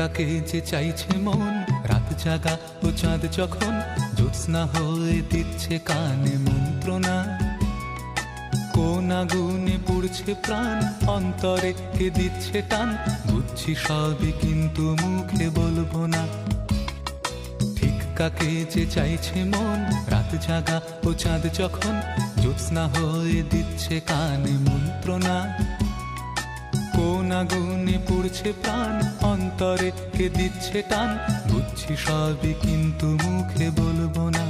কাকে যে চাইছে মন, রাত জাগা ও চাঁদ যখন জ্যোৎস্না হয়ে দিচ্ছে কানে মন্ত্রণা। কোন আগুনে পুড়ছে প্রাণ, অন্তরে কে দিচ্ছে টান, বুঝছি সবই কিন্তু মুখে বলবো না। ঠিক কাকে যে চাইছে মন, রাত জাগা ও চাঁদ যখন জ্যোৎস্না হয়ে দিচ্ছে কানে মন্ত্রণা। কোন আগুনে পুড়ছে প্রাণ, অন্তরে কে দিচ্ছে টান, বুঝছি সবই কিন্তু মুখে বলবো না।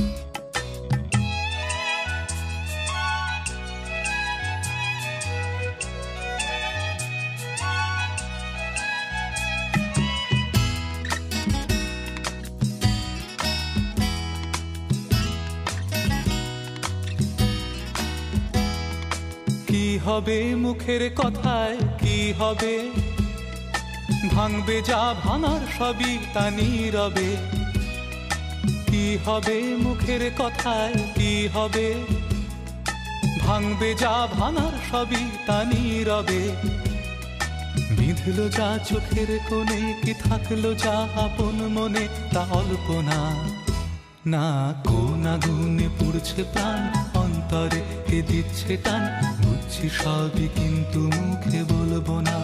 কি হবে মুখের কথায়, কি হবে ভাঙবে যা ভাঙার সবই তা নীরবে। কি হবে মুখের কথায়, কি হবে ভাঙবে যা ভাঙার সবই তা নীরবে। বিঁধলো যা চোখের কোণে, কি থাকলো যা আপন মনে তা অল্প না। না কোন আগুনে পুড়ছে প্রাণ, অন্তরে কে দিচ্ছে টান, বুঝছি সবই কিন্তু মুখে বলবো না।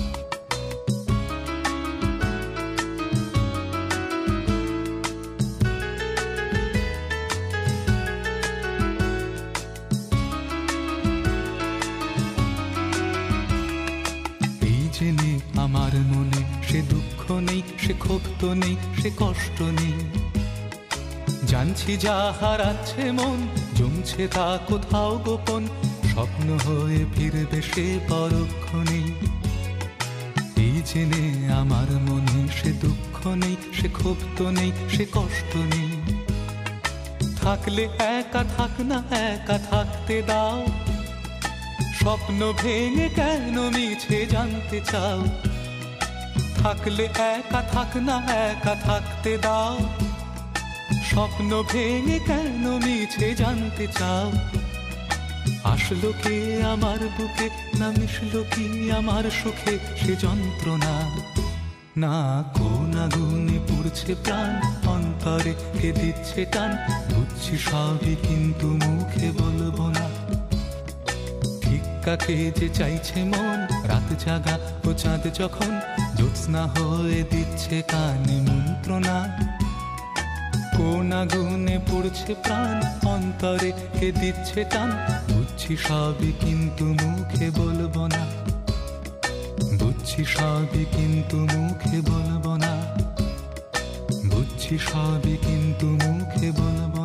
এই জেনে আমার মনে সে দুঃখ নেই, সে ক্ষোভ তো নেই, সে কষ্ট নেই। জানছি যা হারাচ্ছে মন, জমছে তা কোথাও গোপন, স্বপ্ন হয়ে ফিরবে সে পরক্ষণে। এই জেনে আমার মনে সে দুঃখ নেই, সে ক্ষোভ তো নেই, সে কষ্ট নেই। থাকলে একা থাক না, একা থাকতে দাও, স্বপ্ন ভেঙে কেন মিছে জানতে চাও। থাকলে একা থাক না, একা থাকতে দাও, স্বপ্ন ভেঙে কেন মিছে জানতে চাও। আসলো কে আমার বুকে, না মিশলো কি আমার সুখে সে যন্ত্রণা। না কোন আগুনে পুড়ছে প্রাণ, অন্তরে কে দিচ্ছে টান, বুঝছি সবই কিন্তু মুখে বলবো না। ঠিক কাকে যে চাইছে মন, রাত জাগা ও চাঁদ যখন জ্যোৎস্না হয়ে দিচ্ছে কানে মন্ত্রণা। কোন আগুনে পুড়ছে প্রাণ, অন্তরে কে দিচ্ছে টান, বুঝছি সবই কিন্তু মুখে বলবো না। বুঝছি সবই কিন্তু মুখে বলবো না। বুঝছি সবই কিন্তু মুখে বলবো